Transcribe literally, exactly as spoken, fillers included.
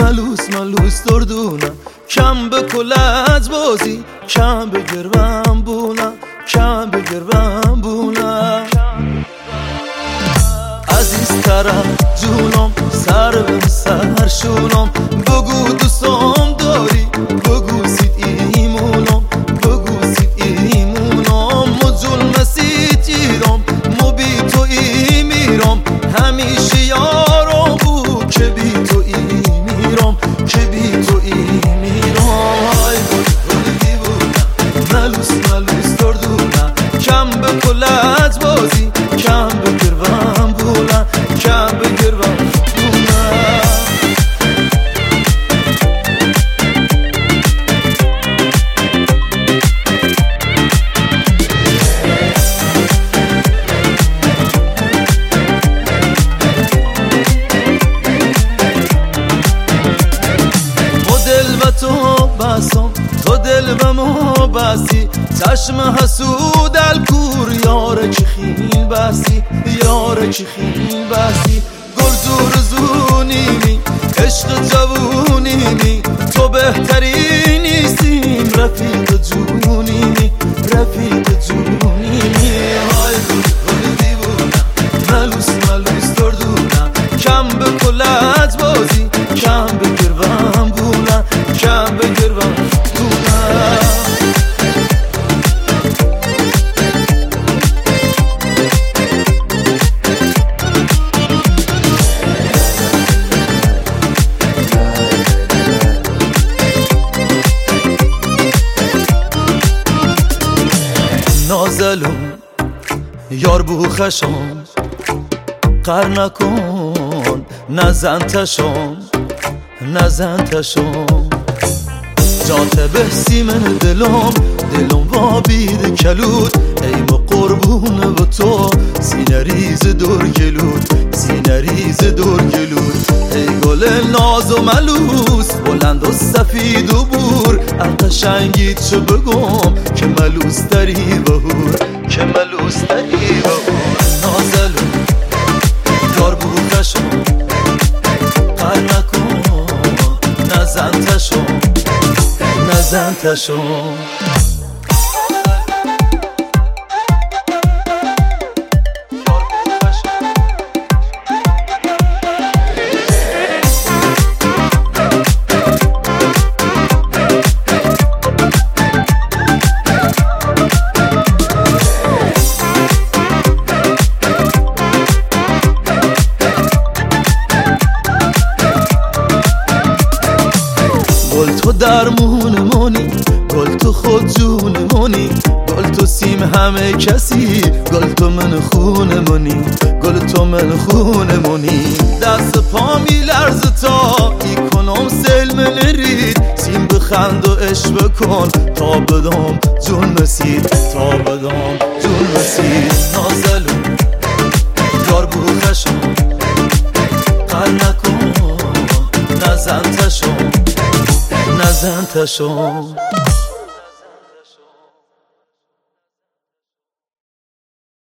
ملوس ملوس دردونم کم به کلت بازی کم به گربم بونم کم به گربم بونم عزیزترم جونم سر به سر شونم بگو دوستم داری بگو سید ایمونم بگو سید ایمونم مجول مسید ایرم مو بی تو ای میرم همیشه یارم بود که بی تو ای میرم که بی تو ای میرم های گل دیوونم ملوس ملوس دردونم کم به کلت بازی کم به گربم بونم کم به گربم بونم تو بسام تو دل به ما بسی چشم حسود الکور یاره که خیل بسی یاره که خیل بسی گل زور زونیمی عشق جوونیمی تو بهتری نیستیم رفیق جونیمی رفیق جونیمی های گل دیوونم ملوس ملوس دردونم کم به کلت بازی کم به گربم بونم کم به گربم بونم نازلون یار بو خشم قر نکن نزن تشم نزن تشم جات بحثی من دلم دلم با بید کلود ایم قربون و تو سینه ریز دور گلود سینه ریز دور گلود ای گل ناز و ملوس بلند و سفید و بور قشنگیت چه بگم که ملوس تری بهور که ملوس تری بهور نازلون یار بو خشم قر نکن نزن تشم نزن تشم گل تو درمون منی گل تو خود جون منی گل تو سیم همه کسی گل تو من خون منی گل تو من خون منی دست پا می لرز تا ای کنم سیل من رید سیم بخند و عشق بکن تا بدم جون مسید تا بدم جون مسید نازلون یار بو خشم قر نکن نزن تشم نزن تشم